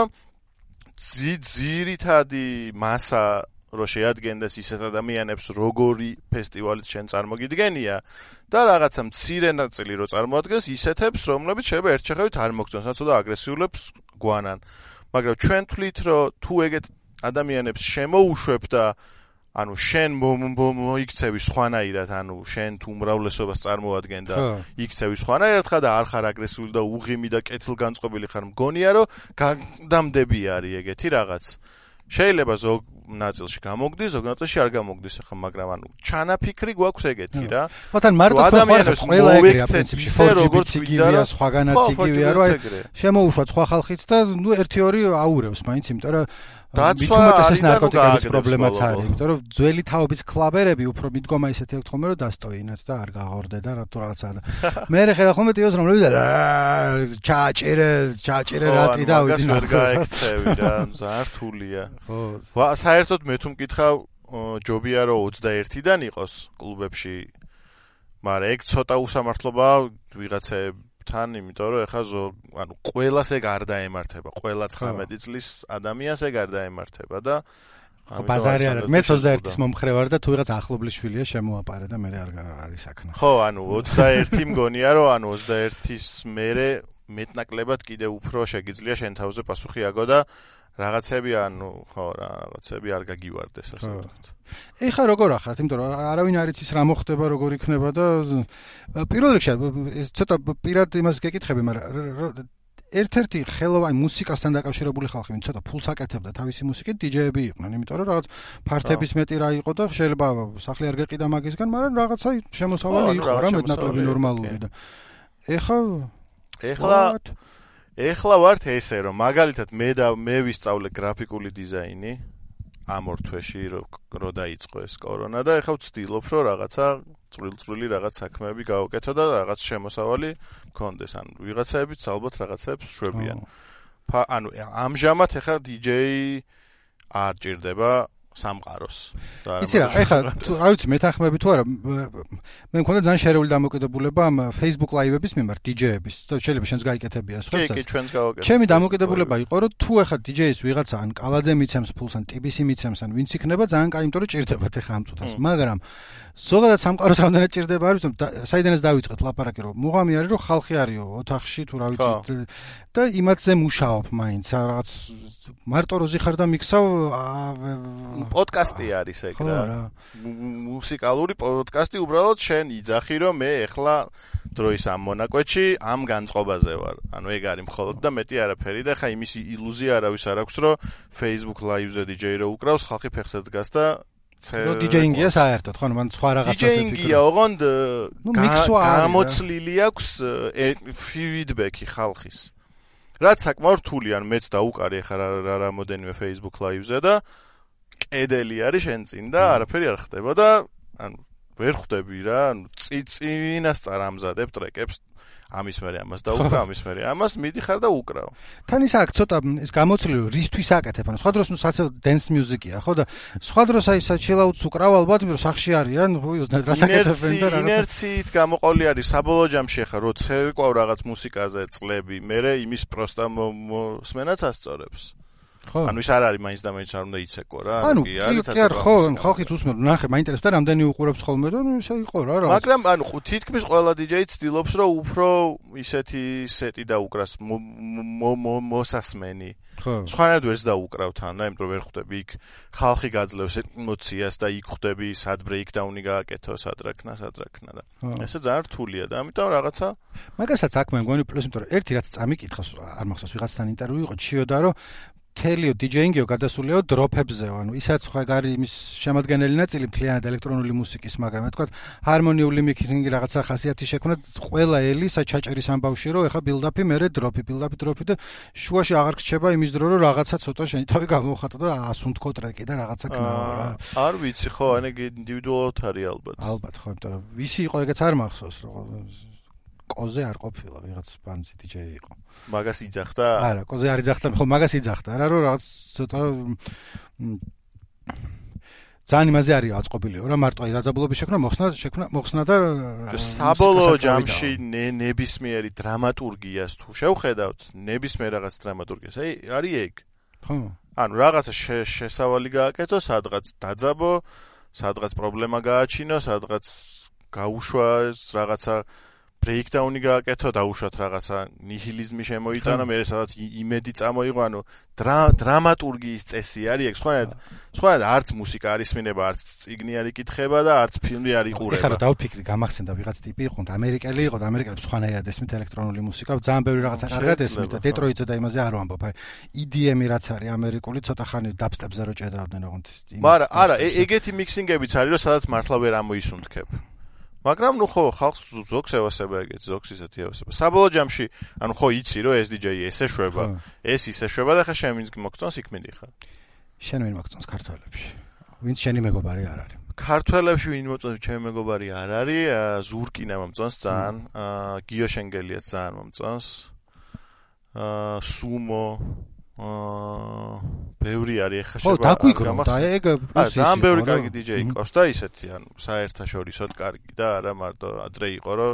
ძირითადი მასა რო შეადგენდეს ისეთ ადამიანებს როგორი ფესტივალით შენ წარმოგიდგენია და რაღაცა მცირე ნაწილი რო წარმოადგენს ისეთებს რომლებიც შეიძლება ერთჩეხევით არ მოგწონს რაც და აგრესიულებს გვანან მაგრამ ჩვენ თვლით რომ თუ ეგეთ ადამიანებს შემოუშვებ და ანუ შენ მოიქცევი სხვანაირად ანუ შენ თუ უმრავლესობას წარმოადგენ და იქცევი სხვანაირად ხარ და არ ხარ აგრესიული და უღიმი და კეთილგანწყობილი ხარ მგონია რომ გამდები არის ეგეთი რაღაც შეიძლება ზოგ ნაწილში გამოგდის ზოგ ნაწილში არ გამოგდის ახლა მაგრამ ანუ ჩანაფიქრი გვაქვს ეგეთი რა ხოთან მარტო ადამიანებს ყველა ეგრეა პრინციპში როგორც ვიდარა სხვაგანაც იგივეა რომ აი შემოუშვა სხვა ხალხიც და ნუ 1-2 აურევს მაინც იმიტომ რომ მithumetes ნარკოტიკების პრობლემაც არის, იმიტომ რომ ძველი თაობის კლაბერები უფრო მიდგომა ისეთი აქვს ხოლმე რომ დასტოინათ და არ გაღორდე და რა თუ რაღაცა და მე ხელა ხოლმე ტივოს რომლებიც ჩაჭერე რატი და ვიდი ვერ გაექცევი რა ძალიან რთულია ხო საერთოდ მე თუ მკითხავ ჯობია რომ 21-დან იყოს კლუბებში მაგრამ ეგ ცოტა უსამართლობაა ვიღაცებს თან იმიტომ რომ ეხა ანუ ყველას ეგ არ დაემართება ყველა 19 წლის ადამიანს ეგ არ დაემართება და ბაზარი არ არის მე 21-ის მომხრე ვარ და თუ ვიღაც ახლობლის შვილია შემოაპარე და მე არ არის საქმე ხო ანუ 21 მგონია რომ ანუ 21-ის მერე მეტნაკლებად კიდე უფრო შეგიძლია შენ თავზე პასუხი აგო და რაღაცები ანუ ხო რაღაცები არ გაგივარდეს ასე ვთქვათ ეხა როგორ ახართ იმიტომ რომ არავინ არ იცის რა მოხდება როგორ იქნება და პირველ რიგში ცოტა პირად იმას გეკითხები მაგრამ ერთ-ერთი ხელოვანი მუსიკასთან დაკავშირებული ხალხი ვინ ცოტა ფულს აკეთებდა თავისი მუსიკით დიჯეები იყვნენ იმიტომ რომ რაღაც ფართების მეტი რა იყო და შეიძლება სახლი არ გეყიდა მაგისგან მაგრამ რაღაცა შემოსავალი იყო რა მეტნაკლები ნორმალური და ეხლა ვართ ესე რომ მაგალითად მე ვისწავლე გრაფიკული დიზაინი ამ ორ თვეში რო დაიწყო ეს კორონა და ეხლა ვცდილობ რომ რაღაცა წვრილ-წვრილი რაღაც საქმეები გავაკეთო და რაღაც შემოსავალი მქონდეს ანუ ვიღაცაებიც ალბათ რაღაცებს შვებიან ანუ ამჟამად ეხლა DJ არ ჭირდება სამყაროს და იცი რა ეხლა არ ვიცი მეთანხმები თუ არა მე მქონდა ძალიან შერეული დამოკიდებულება ამ Facebook Live-ების მიმართ DJ-ების შეიძლება შენს გაიკეთებია სხვასაც კი ჩვენს გავაკეთებ ჩემი დამოკიდებულება იყო რომ თუ ეხლა DJ-ს ვიღაცა ან კალაძე მიცემს ფულს ან TBC მიცემს ან ვინც იქნება ძალიან კაი იმიტომ რომ ჭირდებათ ეხლა ამ წუთას მაგრამ ზოგადად სამყაროს რამდენად ჭირდება არის საიდანაც დავიწყეთ ლაპარაკი რომ მუღამი არის რომ ხალხი არისო ოთახში თუ რა ვიცი და იმათზე მუშაობ მაინც რაღაც მარტო როზი ხარ და მიქსავ პოდკასტი არის ეგ რა მუსიკალური პოდკასტი უბრალოდ შენ იძახი რომ მე ეხლა დროის ამ მონაკვეთში ამ განწყობაზე ვარ ანუ ეგ არის მხოლოდ და მეტი არაფერი და ხა იმის ილუზია არავის არ აქვს რომ Facebook Live-ზე DJ რო უკრავს ხალხი ფეხზე დგას და რო DJ-ინგია საერთოდ ხო მან სხვა რაღაცას იფიქრე DJ-ინგია ოღონდ გამოცლილი აქვს ფიდბექი ხალხის რაც საკმაოდ რთულია მეც დაუკარი ახლა რამოდენიმე Facebook Live-ზე და კედელი არის შენ წინ და არაფერი არ ხდება და ანუ ვერ ხვდები რა, წინასწარ ამზადებ ტრეკებს, ამის მერე ამას დაუკრავ, ამის მერე ამას მიდიხარ და უკრავ. თან ის აქ ცოტა ის გამოცილი რისთვის აკეთებ, ანუ სხვა დროს საცილ dance music-ია, ხო და სხვა დროს აი საჩილაუთს უკრავ ალბათ, რომ სახში არიან, რას აკეთებენ და რაღაცა. ინერციით გამოყოლი არის საბოლოო ჯამში ხა რო ცეკვავ რაღაც მუსიკაზე წლები, მერე იმის პროსტა მოსმენაც ასწორებს. ანუ ის არ არის მაინც და მაინც არ უნდა იცეკო რა. ანუ კი არ ხო, ხალხიც უსმენთ, ნახე, მაინტერესებს და რამდენი უყურებს ხოლმე და ისე იყო რა რა. მაგრამ ანუ თითქმის ყველა DJ ცდილობს რომ უფრო ისეთი სეტი დაუკრას მოსასმენი. ხო. სხვანაირად ვერც დაუკრავთ ან და იმიტომ ვერ ხვდები იქ ხალხი გაძლევს ემოციას და იქ ხვდები სად breakdown-ი გააკეთო, სად რაკნა და. ესე ძალიან რთულია და ამიტომ რაღაცა მაგასაც აქ მე მგონი პლუს იმიტომ რომ ერთი რაც წამიკითხავს, არ მახსოვს ვიღაცთან ინტერვიუ იყო, ჩიოდა რომ თელიო DJ-ინგიო გადასულიო დროფებზეო, ანუ ისაც ხო არის იმის შემადგენელი ნაწილი მთლიანად ელექტრონული მუსიკის, მაგრამ მე თქვა ჰარმონიული მიქსინგი რაღაცა ხასიათი შექმნა ყველა ელი საჩაჭერის ამბავში, რომ ეხა ბილდაპი, მერე დროფი და შუაში აღარ გრჩება იმის დრო, რომ რაღაცა ცოტა შენი თავი გამოვხატო და ასუნთქო ტრეკი და რაღაცა კნაო რა. არ ვიცი ხო, ანე ინდივიდუალურად არის ალბათ. ალბათ ხო, იმიტომ რომ ვისი იყო ეგეც არ მახსოვს, რომ კოზე არ ყოფილა, ვიღაც ბანძი DJ იყო. მაგას იძახდა? არა, კოზე არ იძახდა, ხო, მაგას იძახდა, რა რომ რაღაც ცოტა ძალიან იმაზე არის აწყობილიო, რა მარტო აი დაძაბულობის მოხსნა და საბოლოო ჯამში ნებისმიერი დრამატურგიას თუ შევხედავთ, ნებისმიერ რაღაც დრამატურგიას, აი არის ეგ. ხო. ანუ რაღაცა შესავალი გააკეთო, სადღაც დაძაბო, სადღაც პრობლემა გააჩინო, სადღაც გაუშვა რაღაცა breakdown-ი გააკეთო, დაუშვათ რაღაცა ნიჰილიზმი შემოიტანა, მერე სადაც იმედი წამოიღო, ანუ დრამატურგიის წესი არის ეგ, სხვანაირად არც მუსიკა არის მინება, არც წიგნი არის კითხება და არც ფილმი არის ყურება. ეხლა რა დავფიქრი, გამახსენდა ვიღაც ტიპი იყო, ამერიკელი იყო და ამერიკელებს სხვანაირად ესმით ელექტრონული მუსიკა, ძალიან ბევრი რაღაცა კარგად ესმით და დეტროიტზე და იმაზე არ ვამბობ, აი EDM-ი რაც არის ამერიკული, ცოტა ხანი დაბსტეპზე რო ჭედავდნენ ოღონდ. მაგრამ არა, ეგეთი მიქსინგებიც არის, რომ სადაც მართლა ვერ ამოისუნთქებ. მაგრამ ნუ ხო ხალხს ზოგს ევასება ეგეთი, ზოგს ისეთი ევასება. საბოლოო ჯამში, ანუ ხო იცი რომ ეს DJ ესე შვება, ეს ისე შვება და ხა შენ ვინც მოგწონს იქ მიდიხარ. შენ ვინ მოგწონს ქართველებში? ვინც შენი მეგობარი არ არის? ქართველებში ვინ მოწონს, ჩემი მეგობარი არ არის, ზურკინა მომწონს ძალიან, გიო შენგელიაც ძალიან მომწონს. სუმო ბევრი არის ეხა შეიძლება. ხო, დაგვიგრო და ეგ ძალიან ბევრი კარგი DJ ყავს და ისეთი, ანუ საერთაშორისოდ კარგი და არა მარტო ადრე იყო, რომ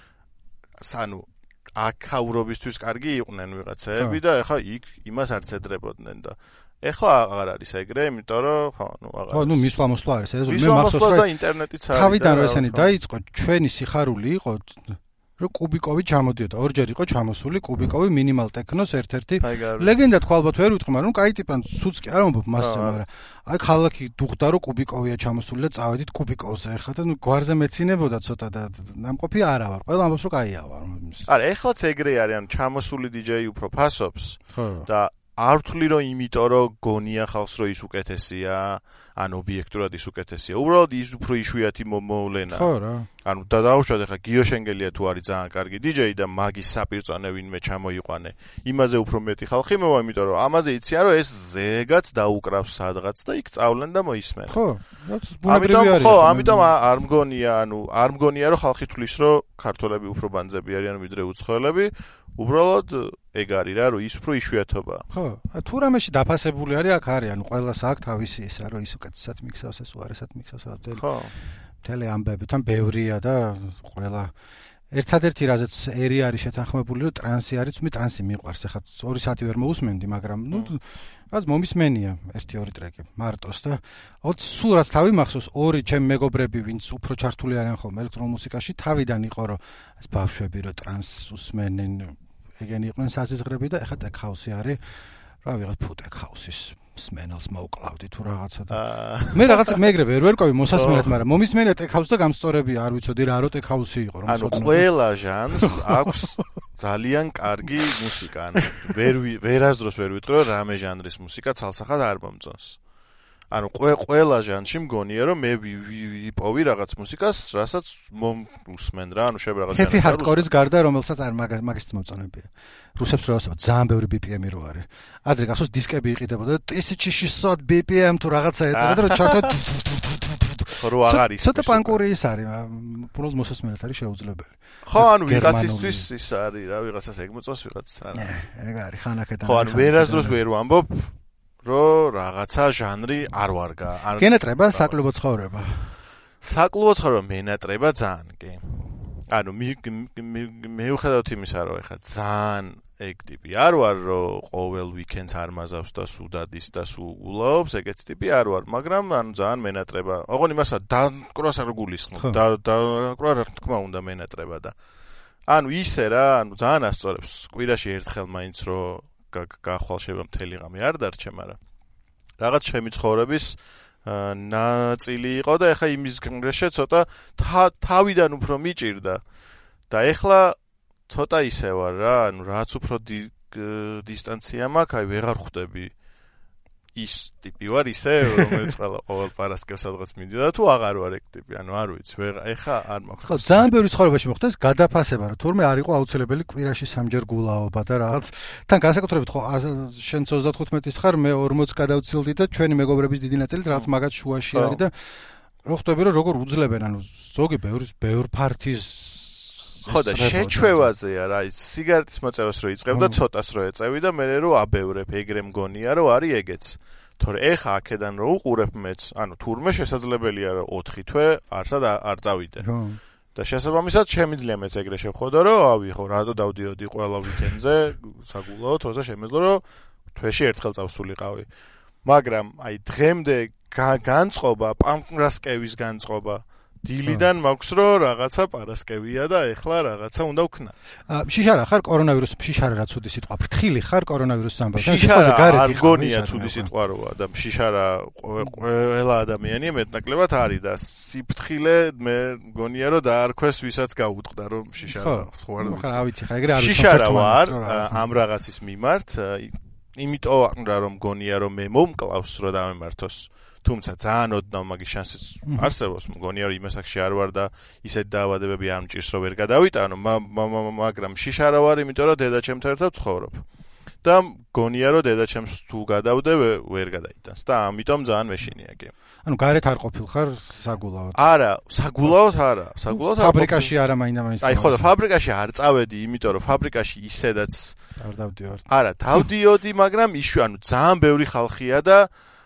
ანუ აქაურობისთვის კარგი იყვნენ ვიღაცები და ეხა იქ იმას არც ეძრებოდნენ და ეხლა აღარ არის ეგრე, იმიტომ რომ ხო, ნუ აღარ. ხო, ნუ მისვლა არის ეს, მე მახსოვს რომ ინტერნეტიც არის. თავიდან რომ ესენი დაიწყო, ჩვენი სიხარული იყო რომ კუბიკოვი ჩამოდიოდა, ორჯერ იყო ჩამოსული კუბიკოვი მინიმალ ტექნოს ერთ-ერთი ლეგენდა თქვა ალბათ ვერ ვიტყვი, მაგრამ ნუ კაი ტიპან სუც კი არ მომბობ მასზე, მაგრამ აი ქალაქი დუხდა რომ კუბიკოვია ჩამოსული და წავედით კუბიკოვზე ეხლა და ნუ გვარზე მეცინებოდა ცოტა და ნამყოფი არა ვარ, ყველა ამბობს რომ კაია ვარ. არა, ეხლაც ეგრე არის, ანუ ჩამოსული DJ უფრო ფასობს და არ ვთვლი რომ იმიტომ რომ გონია ხალხს რომ ის უკეთესია, ან ობიექტურად ის უკეთესია. უბრალოდ ის უფრო იშვიათი მოვლენა. ხო რა. ანუ დაუშვათ ახლა გიო შენგელია თუ არის ძალიან კარგი DJ და მაგის საპირწონე ვინმე ჩამოიყვანე. იმაზე უფრო მეტი ხალხი მოვა, იმიტომ რომ ამაზე იციან რომ ეს ზეგაც დაუკრავს სადღაც და იქ წავლენ და მოისმენ. ხო. ამიტომ არ მგონია რომ ხალხი თვლის რომ ქართველები უფრო ბანძები არიან ვიდრე უცხოელები. უბრალოდ ეგ არის რა, რომ ის უფრო იშვიათობა. ხო, თუ რამეში დაფასებული არის, აქ არის, ანუ ყველას აქვს თავისი ისა, რომ ის უკეთესად მიქსავს, ეს უარესად მიქსავს, რა ხო. მთელი ამბები, თან ბევრია და ყველა ერთადერთი რაზეც ერი არის შეთანხმებული, რომ ტრანსი არის, მე ტრანსი მიყვარს, ახლა 2 საათი ვერ მოусმენდი, მაგრამ ნუ რაც მომისმენია 1-2 ტრეკი მარტოს და სულ რაც თავი მახსოვს, 2 ჩემი მეგობრები, ვინც უფრო ჩართული არიან ხოლმე ელექტრონულ მუსიკაში, თავიდან იყო რომ ეს ბავშვები რომ ტრანს უსმენენ, ეგენი იყვნენ საზიზღრები და ეხლა ტექ ჰაუსი არის, რა ვიღაც ფუტექ ჰაუსის სმენელს მოუკლავდი თუ რაღაცა და მე რაღაცა მეგრე ვერ ვერკვევი მოსასმენად, მაგრამ მომისმენია ტექ ჰაუსი და გამსწორებია, არ ვიცოდი რა რო ტექ ჰაუსი იყო რომ ანუ ყველა ჟანრს აქვს ძალიან კარგი მუსიკა, ანუ ვერასდროს ვერ ვიტყვი რომ რამე ჟანრის მუსიკა ცალსახად არ მომწონს. ანუ ყველა ჟანრში მგონია რომ მე ვიპოვი რაღაც მუსიკას, რასაც მომუსმენ რა, ანუ შეიძლება რაღაც ჰეპი ჰარდკორის გარდა რომელსაც არ მაგის მოწონებია. რუსებს რო ასება ძალიან ბევრი BPM-ი რო არის. ადრე გახსოვს დისკები იყიდებოდა 1600 BPM თუ რაღაცა ეწოდა და რომ ჩართო ხო რო აღარ ის ცოტა პანკური ის არის, უბრალოდ მოსასმენად არის შეუძლებელი. ხო, ანუ ვიღაცისთვის ის არის რა, ვიღაცას ეგ მოწონს, ვიღაცას არა. ეგ არის ხანაკეთან. ხო, ანუ ვერასდროს ვერ ვამბობ, რომ რაღაცა ჟანრი არ ვარგა. გენატრება საკლუბო ცხოვრება. საკლუბო ცხოვრება მენატრება ძალიან, კი. ანუ მიუხედავად იმისა, რომ ეხლა ძალიან ეგ ტიპი არ ვარ, რომ ყოველ ვიკენდს არ მაზავს და სუდადის და სულაობს, ეგეთი ტიპი არ ვარ, მაგრამ ანუ ძალიან მენატრება. ოღონდ იმასა დაკვრას არ გულისხმობ, დაკვრა რა თქმა უნდა მენატრება და ანუ ისე რა, ანუ ძალიან ასწორებს. კვირაში ერთხელ მაინც რომ გახვალშება მთელი ღამე არ დარჩე, მაგრამ რაღაც ჩემი ცხოვრების ნაწილი იყო და ეხლა იმის გარეშე ცოტა თავიდან უფრო მიჭირდა და ეხლა ცოტა ისე ვარ რა, ანუ რაც უფრო დისტანცია მაქვს, აი ვეღარ ხვდები ის ტიპი ვარ ისე, რომელიც ყოველ პარასკევს სადღაც მიდიოდა თუ აღარ ვარ ეგ ტიპი, ანუ არ ვიცი, ეხლა არ მაქვს. ხო, ძალიან ბევრი ცხოვრებაში მოხდეს გადაფასება, რომ თურმე არ იყო აუცილებელი კვირაში სამჯერ გულაობა და რაღაც. თან განსაკუთრებით ხო, შენ 35-ის ხარ, მე 40-ს გადავცილდი და ჩვენი მეგობრების დიდი ნაწილი რაღაც მაგათ შუაში არის და რო ხვდები რომ როგორ უძლებენ, ანუ ზოგი ბევრ ფართის ხო და შეჩვევაზეა რა, სიგარეტის მოწევას რო იწყებ და ცოტას რო ეწევი და მე რო აბევრებ, ეგრე მგონია რომ არის ეგეც. თორე ეხა აქედან რო უყურებ მეც, ანუ თურმე შესაძლებელია რომ 4 თვე არსად არ წავიდე. და შესაბამისად შემიძლია მეც ეგრე შევხვდო რომ ავი ხო რატო დავდიოდი ყველა ვიკენდზე საგულაო თორსა შემეძლო რომ თვეში ერთხელ წავსულიყავი. მაგრამ აი დღემდე განწყობა, პანკრასკევის განწყობა დილიდან მაქვს რომ რაღაცა პარასკევია და ეხლა რაღაცა უნდა ვქნა. შიშარა ხარ კორონავირუს შიშარა რა ცუდი სიტყვა. ფრთხილი ხარ კორონავირუსის ამბავი. შიშარა არ გონია ცუდი სიტყვა როა და შიშარა ყველა ადამიანია მეტნაკლებად არის და სიფრთხილე მე გონია რომ დაარქვეს ვისაც გაუტყდა რომ შიშარა. ხო რა ვიცი ხა ეგრე არის. შიშარა ვარ ამ რაღაცის მიმართ, იმიტომ რომ გონია რომ მე მომკლავს რომ დამემართოს. თუმცა ძალიან ოდნავ მაგის შანსიც არსებობს, მგონია რომ იმასახში არ ვარ და ისეთ დაავადებები არ მჭირს რომ ვერ გადავიტანო, მაგრამ შიშარა ვარ, იმიტომ რომ დედაჩემთან ერთად ვცხოვრობ. და მგონია რომ დედაჩემს თუ გადავდე ვერ გადაიტანს და ამიტომ ძალიან მეშინია კი. ანუ გარეთ არ ყოფილ ხარ საგულაოდ? არა, საგულაოდ არა, საგულაოდ არ ფაბრიკაში არა მაინდა-მაინც. აი ხო და ფაბრიკაში არ წავედი, იმიტომ რომ ფაბრიკაში ისედაც არ დავდივარ. არა, დავდიოდი, მაგრამ ანუ ძალიან ბევრი ხალხია და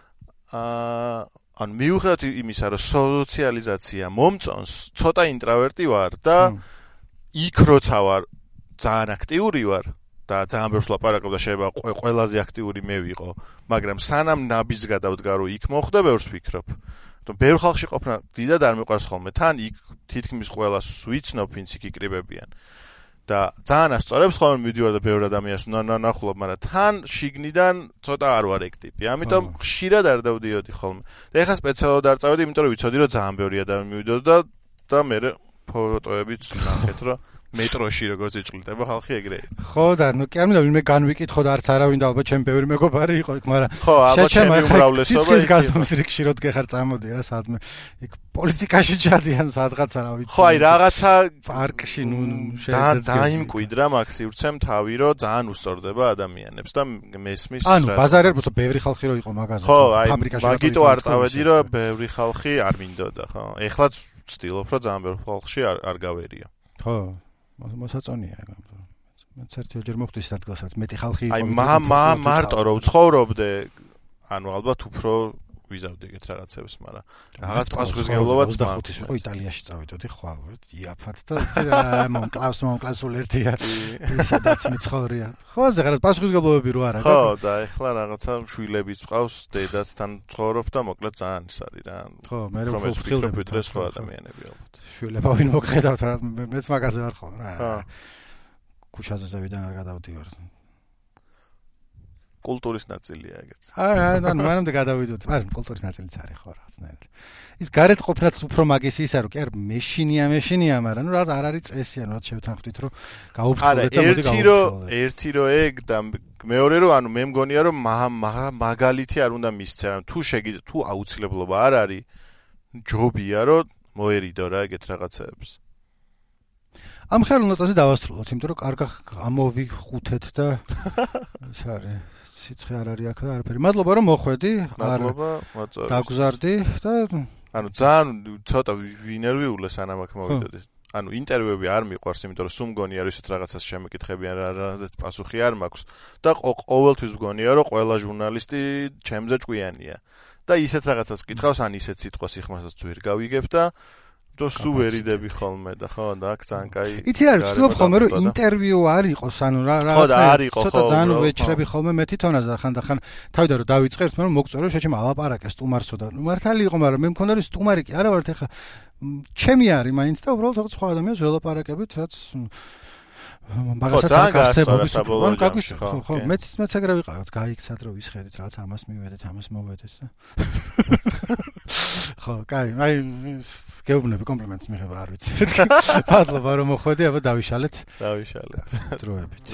ანუ მიუხედავად იმისა, რომ სოციალიზაცია მომწონს, ცოტა ინტრავერტი ვარ და იქ როცა ვარ ძალიან აქტიური ვარ და ძალიან ბევრს ლაპარაკობ და შეიძლება ყველაზე აქტიური მე ვიყო, მაგრამ სანამ ნაბიჯს გადავდგა რომ იქ მოხდა, ბევრს ვფიქრობ. ბევრ ხალხში ყოფნა დიდად არ მიყვარს ხოლმე, თან იქ თითქმის ყველას ვიცნობ, ვინც იქ იკრიბებიან. და ძალიან ასწორებს ხოლმე მივიდივარ და ბევრ ადამიანს ნახულობ, მაგრამ თან შიგნიდან ცოტა არ ვარ ეგ ტიპი. ამიტომ ხშირად არ დავდიოდი ხოლმე. და ეხლა სპეციალურად არ წავედი, იმიტომ რომ ვიცოდი რომ ძალიან ბევრი ადამიანი მივიდოდა და მე ფოტოებიც ნახეთ რომ მეტროში როგორც იჭრილდება ხალხი ეგრე. ხო და ნუ კი არ მინდა ვინმე განვიკითხო და არც არავინ და ალბათ ჩემ ბევრი მეგობარი იყო იქ, მაგრამ ხო, ალბათ ჩემი უმრავლესობა ის გასვლის რიგში რო დგეხარ წამოდი რა სადმე იქ პოლიტიკაში ჩადიან სადღაცა რა ვიცი. ხო, აი რაღაცა პარკში ნუ დაიმკვიდრა მაგ სივრცემ თავი რომ ძალიან უსწორდება ადამიანებს და მესმის რა. ანუ ბაზარერბოთო ბევრი ხალხი რო იყო მაგაზე. ხო, აი მაგიტო არ წავედი რომ ბევრი ხალხი არ მინდოდა, ხო. ეხლაც ვცდილობ რომ ძალიან ბევრი ხალხში არ გავერიო. ხო. მოსაწონია ეგ. მეც ერთჯერ მოხდი ის ადგილსაც მეტი ხალხი იყო. აი მარტო რომ ვცხოვრობდე, ანუ ალბათ უფრო ვიზავდი ეგეთ რაღაცებს, მაგრამ რაღაც პასუხისმგებლობაც მაქვს. ხო, იტალიაში წავიდოდი ხვალ, იაფად და მომკლავს სულ ერთია. ისედაც მიცხოვრია. ხო, ასე რაღაც პასუხისმგებლობები რო არა. ხო, და ეხლა რაღაცა შვილებიც ყავს, დედაცთან ცხოვრობ და მოკლედ ძალიან ის არის რა. ხო, მე რო ვფიქრობ ეს ხო ადამიანები ალბათ. შვილება ვინ მოგხედავთ რა, მეც მაგაზე ვარ ხო. ქუჩაზე ზევიდან არ გადავდივარ. კულტურის ნაწილია ეგეც. არა, მანამდე გადავიდოდ. არა, კულტურის ნაწილიც არის ხო რაღაცნაირად. ის გარეთ ყოფნაც უფრო მაგის ისა რომ კი არ მეშინია, მაგრამ ნუ რაღაც არ არის წესი, ანუ რაც შევთანხმდით რომ გაუფრთხილდეთ და მოდი გავუფრთხილდეთ. ერთი რომ ეგ და მეორე რომ ანუ მე მგონია რომ მაგალითი არ უნდა მისცე, ანუ თუ აუცილებლობა არ არის, ჯობია რომ მოერიდო რა ეგეთ რაღაცეებს. ამ ხელნოტაზე დავასრულოთ, იმიტომ რომ კარგა ამოვიხუთეთ და ეს არის სიცხე არ არის აქ და არაფერი. მადლობა რომ მოხვედი. მადლობა, მოწონს. დაგზარდი და ანუ ძალიან ცოტა ვინერვიულა სანამ აქ მოვიდოდი. ანუ ინტერვიუები არ მიყვარს, იმიტომ რომ სულ მგონია რომ ისეთ რაღაცას შემეკითხებიან, რაზეც პასუხი არ მაქვს და ყოველთვის მგონია რომ ყველა ჟურნალისტი ჩემზე ჭკვიანია. და ისეთ რაღაცას გკითხავს, ან ისეთ სიტყვას იხმასაც ვერ გავიგებ და სულ ვერიდები ხოლმე და ხო და აქ ძალიან კაი. იცი რა, ვცდილობ ხოლმე რომ ინტერვიუ არ იყოს, ანუ რაღაცა ცოტა ძალიან ვეჩრები ხოლმე მე თვითონაც და ხან თავიდან რომ დავიწყე ერთმა რომ მოგწორო შეჩემ ალაპარაკე სტუმარსო და მართალი იყო, მაგრამ მე მქონდა რომ სტუმარი კი არა ვართ ეხა ჩემი არის მაინც და უბრალოდ რაღაც სხვა ადამიანს ველაპარაკებით, რაც მაგასაც გასწორებს საბოლოო ჯამში ხო მეც ეგრე ვიყავ გაიქცად რომ ვისხედით რაღაც ამას მივედეთ ამას მოვედეთ და ხო კაი აი გეუბნები კომპლიმენტს მიღება არ ვიცი მადლობა რომ მოხვედი აბა დავიშალეთ დროებით